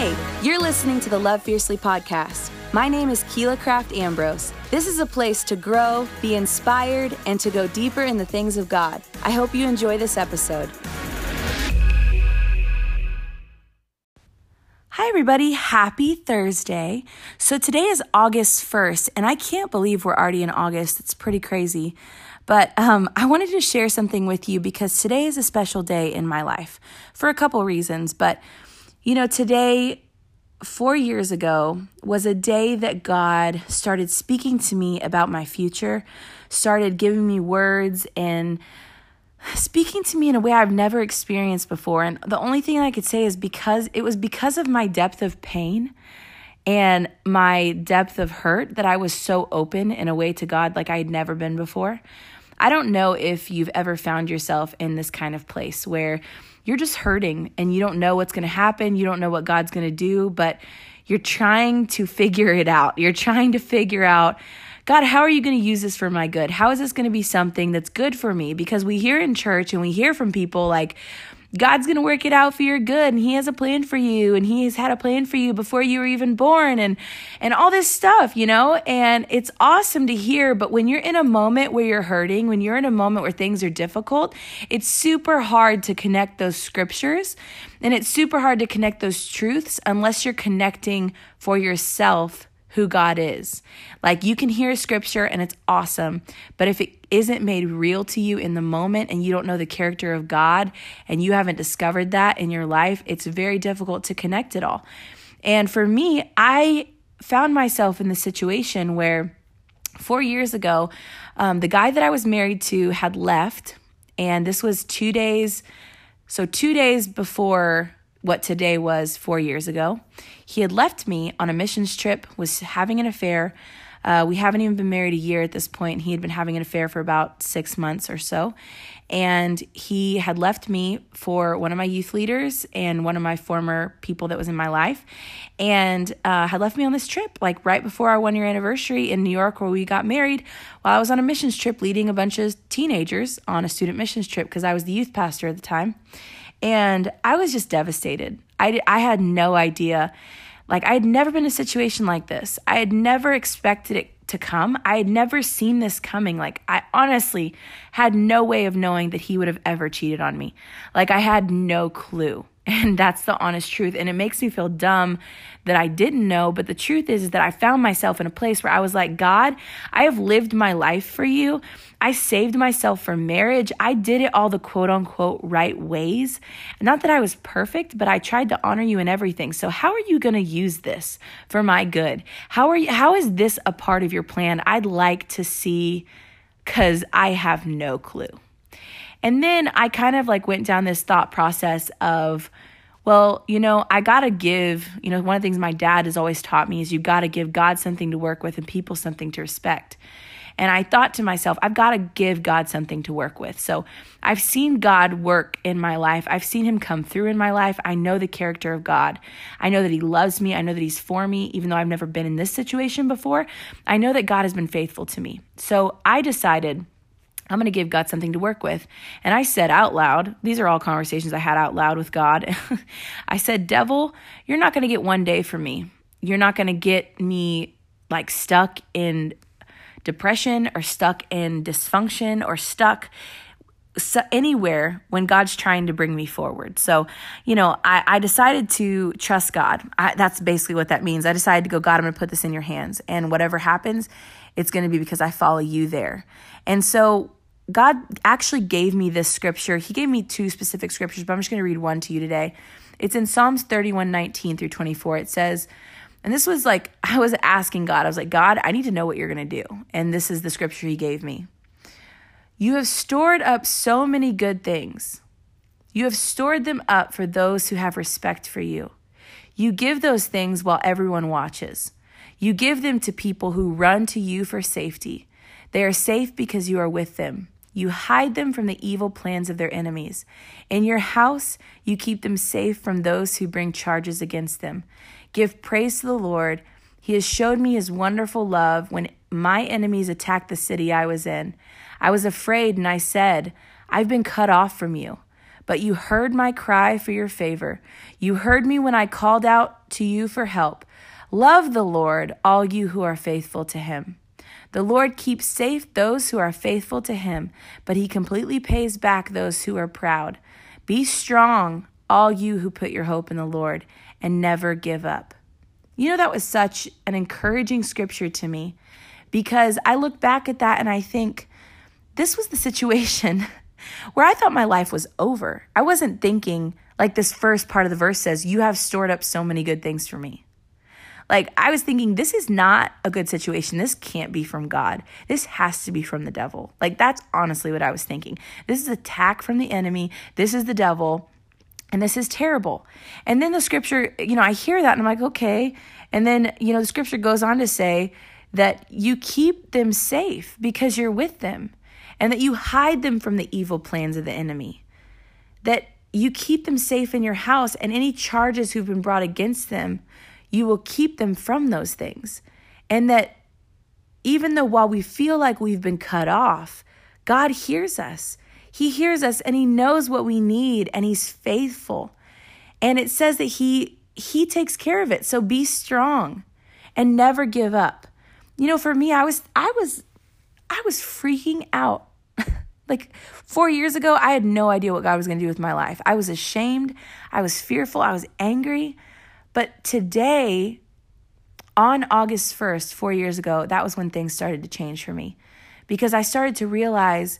Hey, you're listening to the Love Fiercely podcast. My name is Keela Craft Ambrose. This is a place to grow, be inspired, and to go deeper in the things of God. I hope you enjoy this episode. Hi, everybody. Happy Thursday. So today is August 1st, and I can't believe we're already in August. It's pretty crazy. But I wanted to share something with you because today is a special day in my life for a couple reasons. But, you know, today, 4 years ago, was a day that God started speaking to me about my future, started giving me words and speaking to me in a way I've never experienced before. And the only thing I could say is because of my depth of pain and my depth of hurt that I was so open in a way to God like I had never been before. I don't know if you've ever found yourself in this kind of place where you're just hurting and you don't know what's going to happen. You don't know what God's going to do, but you're trying to figure it out. You're trying to figure out, God, how are you going to use this for my good? How is this going to be something that's good for me? Because we hear in church and we hear from people like, God's going to work it out for your good, and he has a plan for you, and he has had a plan for you before you were even born, and all this stuff, you know, and it's awesome to hear. But when you're in a moment where you're hurting, when you're in a moment where things are difficult, it's super hard to connect those scriptures, and it's super hard to connect those truths unless you're connecting for yourself who God is. Like, you can hear scripture and it's awesome, but if it isn't made real to you in the moment and you don't know the character of God and you haven't discovered that in your life, it's very difficult to connect it all. And for me, I found myself in the situation where 4 years ago, the guy that I was married to had left, and this was 2 days. So 2 days before what today was 4 years ago. He had left me on a missions trip, was having an affair. We haven't even been married a year at this point. He had been having an affair for about 6 months or so. And he had left me for one of my youth leaders and one of my former people that was in my life, and had left me on this trip, like right before our 1 year anniversary in New York, where we got married, while I was on a missions trip leading a bunch of teenagers on a student missions trip because I was the youth pastor at the time. And I was just devastated. I had no idea. Like, I had never been in a situation like this. I had never expected it to come. I had never seen this coming. Like, I honestly had no way of knowing that he would have ever cheated on me. Like, I had no clue. And that's the honest truth. And it makes me feel dumb that I didn't know. But the truth is that I found myself in a place where I was like, God, I have lived my life for you. I saved myself for marriage. I did it all the quote unquote right ways. Not that I was perfect, but I tried to honor you in everything. So how are you going to use this for my good? How is this a part of your plan? I'd like to see, because I have no clue. And then I kind of like went down this thought process of, well, you know, I got to give, you know, one of the things my dad has always taught me is you got to give God something to work with and people something to respect. And I thought to myself, I've got to give God something to work with. So I've seen God work in my life. I've seen him come through in my life. I know the character of God. I know that he loves me. I know that he's for me, even though I've never been in this situation before. I know that God has been faithful to me. So I decided I'm going to give God something to work with. And I said out loud, these are all conversations I had out loud with God. I said, devil, you're not going to get 1 day from me. You're not going to get me like stuck in depression or stuck in dysfunction or stuck anywhere when God's trying to bring me forward. So, you know, I decided to trust God. That's basically what that means. I decided to go, God, I'm going to put this in your hands. And whatever happens, it's going to be because I follow you there. And so God actually gave me this scripture. He gave me two specific scriptures, but I'm just going to read one to you today. It's in Psalms 31:19 through 24. It says, and this was like, I was asking God, I was like, God, I need to know what you're going to do. And this is the scripture he gave me. You have stored up so many good things. You have stored them up for those who have respect for you. You give those things while everyone watches. You give them to people who run to you for safety. They are safe because you are with them. You hide them from the evil plans of their enemies. In your house, you keep them safe from those who bring charges against them. Give praise to the Lord. He has showed me his wonderful love when my enemies attacked the city I was in. I was afraid and I said, I've been cut off from you. but you heard my cry for your favor. You heard me when I called out to you for help. Love the Lord, all you who are faithful to him. The Lord keeps safe those who are faithful to him, but he completely pays back those who are proud. Be strong, all you who put your hope in the Lord, and never give up. You know, that was such an encouraging scripture to me, because I look back at that and I think this was the situation where I thought my life was over. I wasn't thinking, like this first part of the verse says, you have stored up so many good things for me. Like, I was thinking, this is not a good situation. This can't be from God. This has to be from the devil. Like, that's honestly what I was thinking. This is attack from the enemy. This is the devil. And this is terrible. And then the scripture, I hear that and I'm like, okay. And then, the scripture goes on to say that you keep them safe because you're with them, and that you hide them from the evil plans of the enemy, that you keep them safe in your house, and any charges who've been brought against them, you will keep them from those things. And that even though while we feel like we've been cut off, God hears us. He hears us and he knows what we need, and he's faithful. And it says that he takes care of it. So be strong and never give up. For me, I was freaking out. Like 4 years ago, I had no idea what God was going to do with my life. I was ashamed. I was fearful. I was angry. But today, on August 1st, 4 years ago, that was when things started to change for me, because I started to realize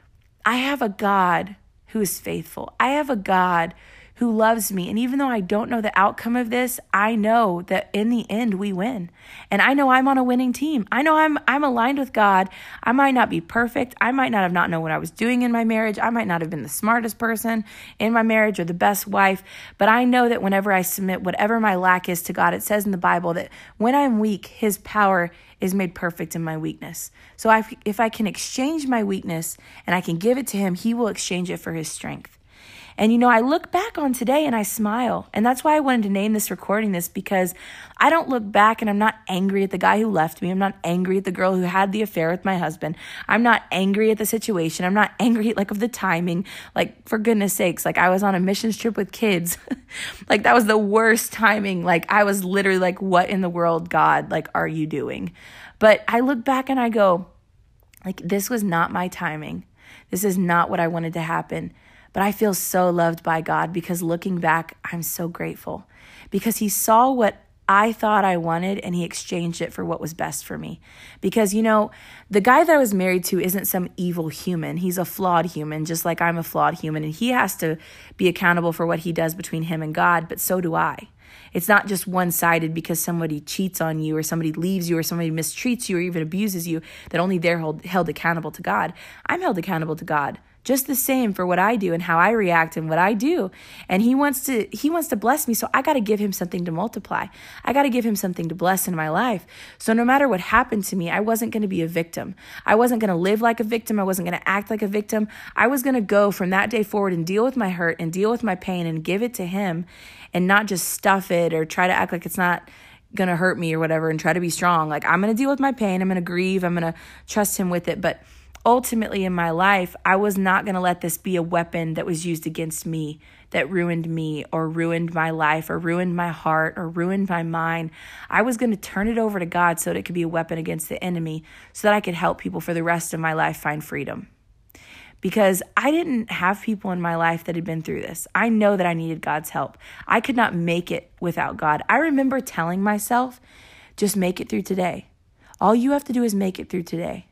I have a God who is faithful. I have a God who loves me. And even though I don't know the outcome of this, I know that in the end we win. And I know I'm on a winning team. I know I'm aligned with God. I might not be perfect. I might not have not known what I was doing in my marriage. I might not have been the smartest person in my marriage or the best wife. But I know that whenever I submit whatever my lack is to God, it says in the Bible that when I'm weak, his power is made perfect in my weakness. So if I can exchange my weakness and I can give it to him, he will exchange it for his strength. And, I look back on today and I smile. And that's why I wanted to name this recording this, because I don't look back and I'm not angry at the guy who left me. I'm not angry at the girl who had the affair with my husband. I'm not angry at the situation. I'm not angry of the timing. Like, for goodness sakes, like I was on a missions trip with kids. Like that was the worst timing. Like I was literally like, what in the world, God, like, are you doing? But I look back and I go, like, this was not my timing. This is not what I wanted to happen. But I feel so loved by God, because looking back, I'm so grateful, because he saw what I thought I wanted and he exchanged it for what was best for me. Because, the guy that I was married to isn't some evil human. He's a flawed human, just like I'm a flawed human. And he has to be accountable for what he does between him and God, but so do I. It's not just one-sided because somebody cheats on you or somebody leaves you or somebody mistreats you or even abuses you, that only they're held accountable to God. I'm held accountable to God just the same for what I do and how I react and what I do. And he wants to bless me. So I got to give him something to multiply. I got to give him something to bless in my life. So no matter what happened to me, I wasn't going to be a victim. I wasn't going to live like a victim. I wasn't going to act like a victim. I was going to go from that day forward and deal with my hurt and deal with my pain and give it to him, and not just stuff it or try to act like it's not going to hurt me or whatever and try to be strong. Like, I'm going to deal with my pain. I'm going to grieve. I'm going to trust him with it. But ultimately in my life, I was not going to let this be a weapon that was used against me, that ruined me or ruined my life or ruined my heart or ruined my mind. I was going to turn it over to God so that it could be a weapon against the enemy, so that I could help people for the rest of my life find freedom. Because I didn't have people in my life that had been through this. I know that I needed God's help. I could not make it without God. I remember telling myself, just make it through today. All you have to do is make it through today.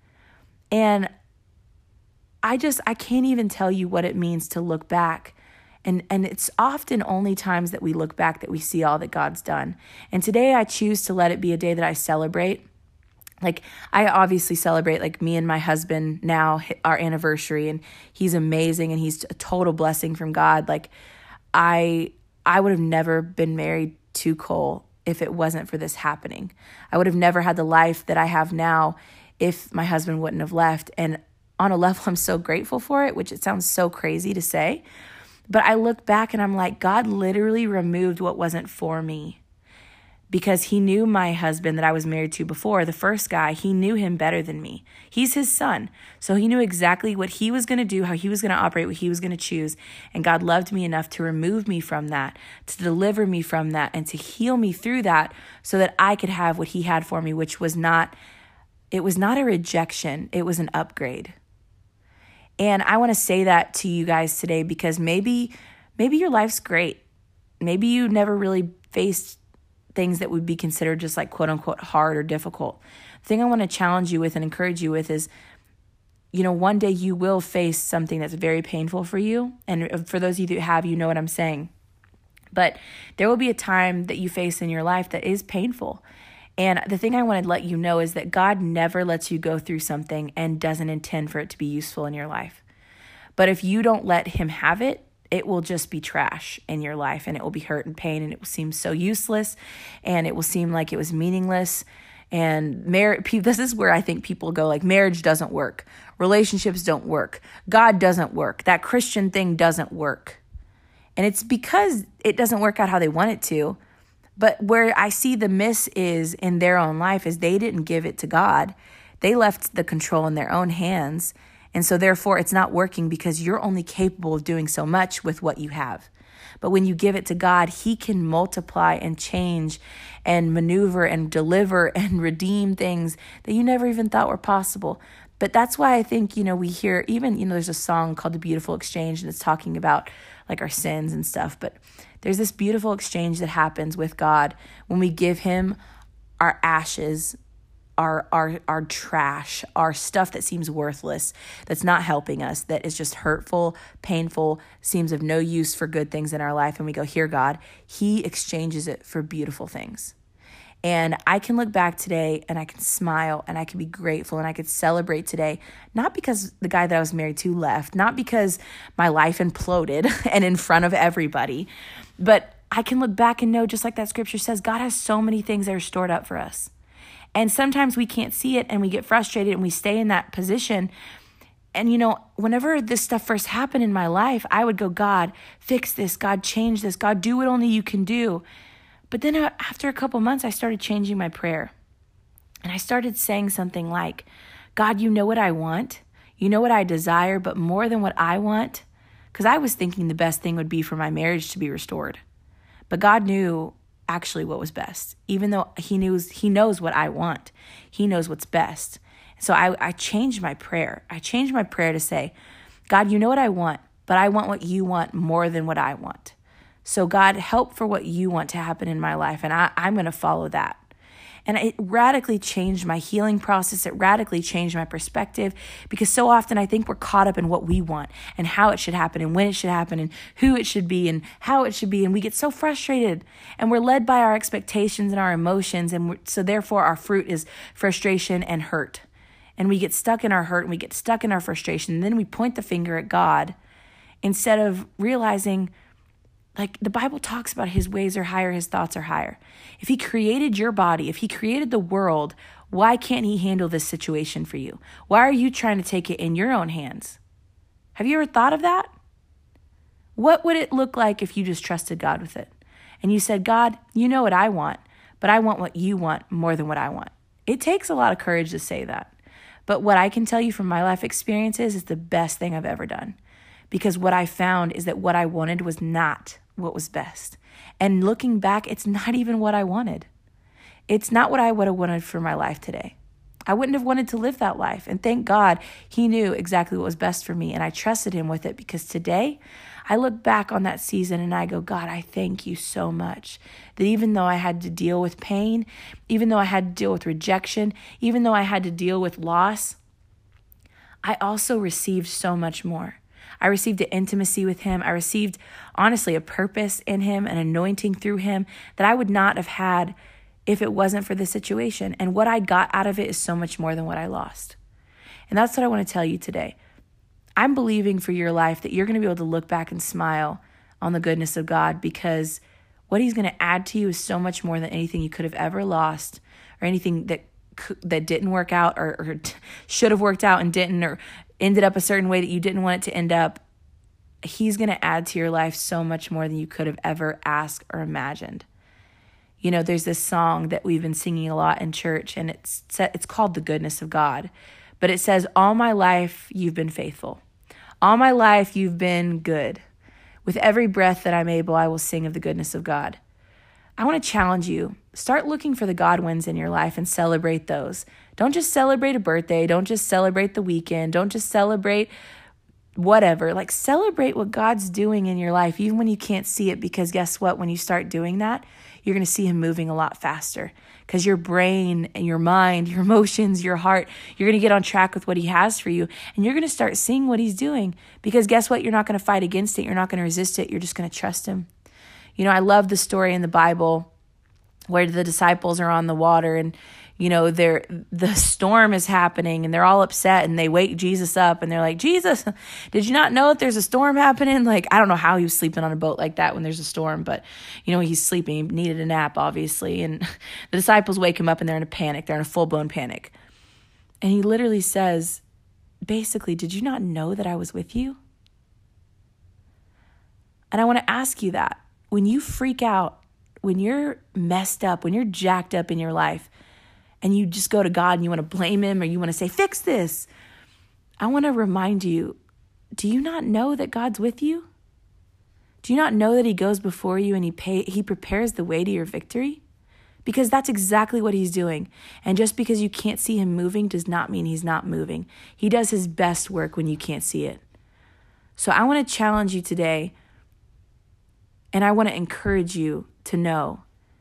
And I can't even tell you what it means to look back. And it's often only times that we look back that we see all that God's done. And today I choose to let it be a day that I celebrate. Like, I obviously celebrate, like, me and my husband now, our anniversary, and he's amazing and he's a total blessing from God. Like, I would have never been married to Cole if it wasn't for this happening. I would have never had the life that I have now if my husband wouldn't have left. And on a level, I'm so grateful for it, which it sounds so crazy to say. But I look back and I'm like, God literally removed what wasn't for me, because he knew my husband that I was married to before, the first guy. He knew him better than me. He's his son. So he knew exactly what he was going to do, how he was going to operate, what he was going to choose. And God loved me enough to remove me from that, to deliver me from that, and to heal me through that so that I could have what he had for me, which was not, it was not a rejection. It was an upgrade. And I want to say that to you guys today because maybe your life's great. Maybe you never really faced things that would be considered just like quote unquote hard or difficult. The thing I want to challenge you with and encourage you with is, one day you will face something that's very painful for you. And for those of you that have, you know what I'm saying. But there will be a time that you face in your life that is painful. And the thing I want to let you know is that God never lets you go through something and doesn't intend for it to be useful in your life. But if you don't let him have it, it will just be trash in your life, and it will be hurt and pain, and it will seem so useless, and it will seem like it was meaningless. And this is where I think people go like, marriage doesn't work. Relationships don't work. God doesn't work. That Christian thing doesn't work. And it's because it doesn't work out how they want it to. But where I see the miss is in their own life is they didn't give it to God. They left the control in their own hands. And so therefore it's not working because you're only capable of doing so much with what you have. But when you give it to God, he can multiply and change and maneuver and deliver and redeem things that you never even thought were possible. But that's why I think, we hear even, there's a song called The Beautiful Exchange, and it's talking about like our sins and stuff. But there's this beautiful exchange that happens with God when we give him our ashes, our trash, our stuff that seems worthless, that's not helping us, that is just hurtful, painful, seems of no use for good things in our life. And we go, here, God, he exchanges it for beautiful things. And I can look back today and I can smile and I can be grateful and I could celebrate today, not because the guy that I was married to left, not because my life imploded and in front of everybody, but I can look back and know, just like that scripture says, God has so many things that are stored up for us. And sometimes we can't see it and we get frustrated and we stay in that position. And, whenever this stuff first happened in my life, I would go, God, fix this. God, change this. God, do what only you can do. But then after a couple months, I started changing my prayer. And I started saying something like, God, you know what I want. You know what I desire, but more than what I want. Because I was thinking the best thing would be for my marriage to be restored. But God knew actually what was best, even though he knows what I want. He knows what's best. So I changed my prayer. I changed my prayer to say, God, you know what I want, but I want what you want more than what I want. So God, help for what you want to happen in my life, and I'm going to follow that. And it radically changed my healing process. It radically changed my perspective, because so often I think we're caught up in what we want and how it should happen and when it should happen and who it should be and how it should be. And we get so frustrated and we're led by our expectations and our emotions. And so therefore our fruit is frustration and hurt. And we get stuck in our hurt and we get stuck in our frustration. And then we point the finger at God instead of realizing, like the Bible talks about, his ways are higher, his thoughts are higher. If he created your body, if he created the world, why can't he handle this situation for you? Why are you trying to take it in your own hands? Have you ever thought of that? What would it look like if you just trusted God with it? And you said, God, you know what I want, but I want what you want more than what I want. It takes a lot of courage to say that. But what I can tell you from my life experiences is the best thing I've ever done. Because what I found is that what I wanted was not what was best. And looking back, it's not even what I wanted. It's not what I would have wanted for my life today. I wouldn't have wanted to live that life. And thank God he knew exactly what was best for me. And I trusted him with it, because today I look back on that season and I go, God, I thank you so much that even though I had to deal with pain, even though I had to deal with rejection, even though I had to deal with loss, I also received so much more. I received an intimacy with him. I received, honestly, a purpose in him, an anointing through him that I would not have had if it wasn't for the situation. And what I got out of it is so much more than what I lost. And that's what I want to tell you today. I'm believing for your life that you're going to be able to look back and smile on the goodness of God, because what he's going to add to you is so much more than anything you could have ever lost, or anything that didn't work out or should have worked out and didn't, or ended up a certain way that you didn't want it to end up. He's going to add to your life so much more than you could have ever asked or imagined. There's this song that we've been singing a lot in church, and it's called The Goodness of God. But it says, all my life you've been faithful. All my life you've been good. With every breath that I'm able, I will sing of the goodness of God. I want to challenge you. Start looking for the God wins in your life and celebrate those. Don't just celebrate a birthday. Don't just celebrate the weekend. Don't just celebrate whatever. Celebrate what God's doing in your life, even when you can't see it, because guess what? When you start doing that, you're going to see him moving a lot faster, because your brain and your mind, your emotions, your heart, you're going to get on track with what he has for you, and you're going to start seeing what he's doing, because guess what? You're not going to fight against it. You're not going to resist it. You're just going to trust him. I love the story in the Bible where the disciples are on the water, and the storm is happening, and they're all upset, and they wake Jesus up, and they're like, Jesus, did you not know that there's a storm happening? I don't know how he was sleeping on a boat like that when there's a storm, but he's sleeping. He needed a nap, obviously, and the disciples wake him up, and they're in a panic. They're in a full-blown panic, and he literally says, basically, did you not know that I was with you? And I want to ask you that. When you freak out, when you're messed up, when you're jacked up in your life, and you just go to God and you want to blame him, or you want to say, fix this, I want to remind you, do you not know that God's with you? Do you not know that he goes before you and he prepares the way to your victory? Because that's exactly what he's doing. And just because you can't see him moving does not mean he's not moving. He does his best work when you can't see it. So I want to challenge you today, and I want to encourage you to know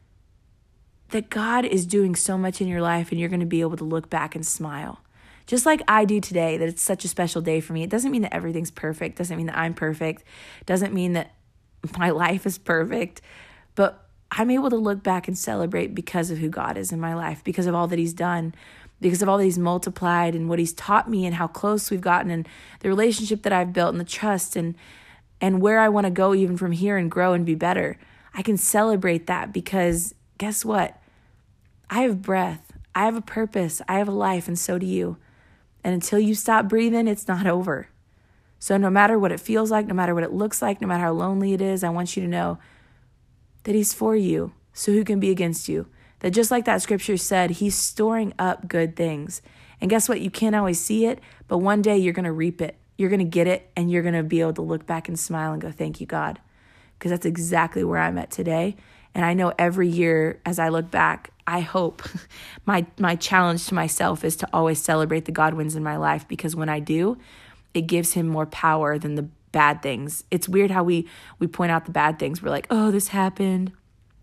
that God is doing so much in your life, and you're going to be able to look back and smile. Just like I do today, that it's such a special day for me. It doesn't mean that everything's perfect. Doesn't mean that I'm perfect. Doesn't mean that my life is perfect. But I'm able to look back and celebrate because of who God is in my life, because of all that he's done, because of all that he's multiplied, and what he's taught me, and how close we've gotten, and the relationship that I've built, and the trust, and where I want to go even from here and grow and be better. I can celebrate that because guess what? I have breath. I have a purpose. I have a life, and so do you. And until you stop breathing, it's not over. So no matter what it feels like, no matter what it looks like, no matter how lonely it is, I want you to know that he's for you. So who can be against you? That just like that scripture said, he's storing up good things. And guess what? You can't always see it, but one day you're going to reap it. You're going to get it, and you're going to be able to look back and smile and go, thank you, God. Because that's exactly where I'm at today. And I know every year as I look back, I hope my challenge to myself is to always celebrate the God wins in my life, because when I do, it gives him more power than the bad things. It's weird how we point out the bad things. We're like, oh, this happened.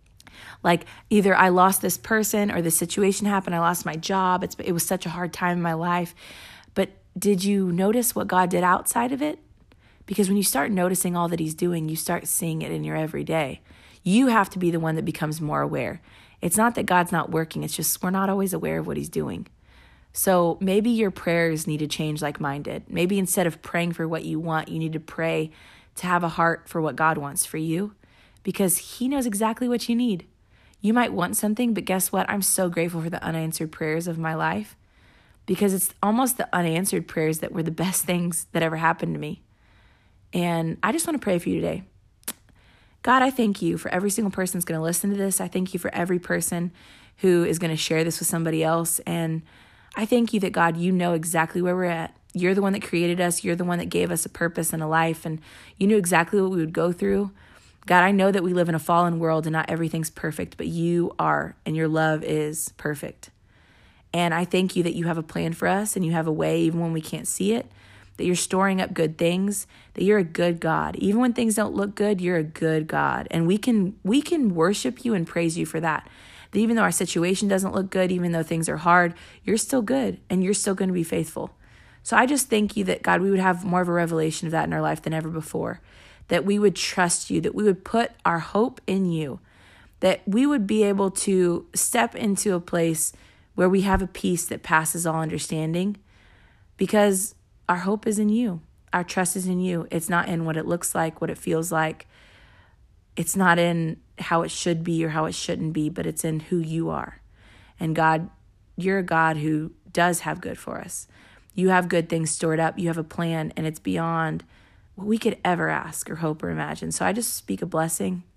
Either I lost this person, or this situation happened. I lost my job. It was such a hard time in my life. But did you notice what God did outside of it? Because when you start noticing all that he's doing, you start seeing it in your everyday. You have to be the one that becomes more aware. It's not that God's not working. It's just we're not always aware of what he's doing. So maybe your prayers need to change like mine did. Maybe instead of praying for what you want, you need to pray to have a heart for what God wants for you, because he knows exactly what you need. You might want something, but guess what? I'm so grateful for the unanswered prayers of my life, because it's almost the unanswered prayers that were the best things that ever happened to me. And I just want to pray for you today. God, I thank you for every single person that's going to listen to this. I thank you for every person who is going to share this with somebody else. And I thank you that, God, you know exactly where we're at. You're the one that created us. You're the one that gave us a purpose and a life. And you knew exactly what we would go through. God, I know that we live in a fallen world and not everything's perfect, but you are, and your love is perfect. And I thank you that you have a plan for us, and you have a way even when we can't see it, that you're storing up good things, that you're a good God. Even when things don't look good, you're a good God. And we can worship you and praise you for that. That even though our situation doesn't look good, even though things are hard, you're still good, and you're still going to be faithful. So I just thank you that, God, we would have more of a revelation of that in our life than ever before, that we would trust you, that we would put our hope in you, that we would be able to step into a place where we have a peace that passes all understanding, because our hope is in you. Our trust is in you. It's not in what it looks like, what it feels like. It's not in how it should be or how it shouldn't be, but it's in who you are. And God, you're a God who does have good for us. You have good things stored up. You have a plan, and it's beyond what we could ever ask or hope or imagine. So I just speak a blessing.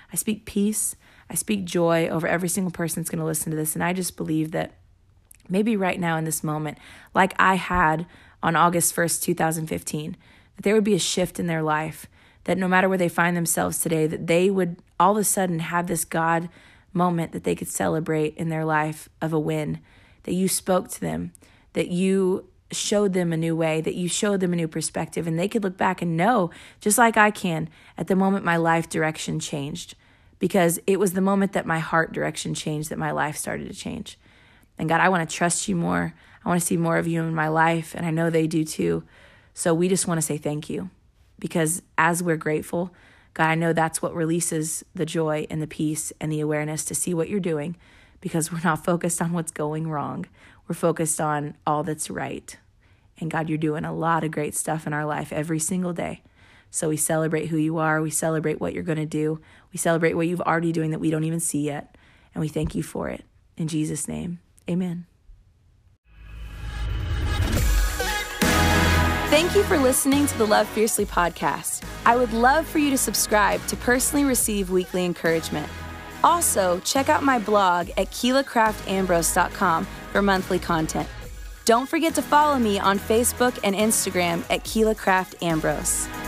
I speak peace. I speak joy over every single person that's going to listen to this. And I just believe that maybe right now in this moment, like I had on August 1st, 2015, that there would be a shift in their life, that no matter where they find themselves today, that they would all of a sudden have this God moment that they could celebrate in their life of a win, that you spoke to them, that you showed them a new way, that you showed them a new perspective, and they could look back and know, just like I can, at the moment my life direction changed, because it was the moment that my heart direction changed that my life started to change. And God, I want to trust you more. I want to see more of you in my life, and I know they do too. So we just want to say thank you, because as we're grateful, God, I know that's what releases the joy and the peace and the awareness to see what you're doing, because we're not focused on what's going wrong. We're focused on all that's right. And God, you're doing a lot of great stuff in our life every single day. So we celebrate who you are. We celebrate what you're going to do. We celebrate what you've already doing that we don't even see yet. And we thank you for it. In Jesus' name, amen. Thank you for listening to the Love Fiercely podcast. I would love for you to subscribe to personally receive weekly encouragement. Also, check out my blog at KeilaCraftAmbrose.com for monthly content. Don't forget to follow me on Facebook and Instagram at Keila Craft Ambrose.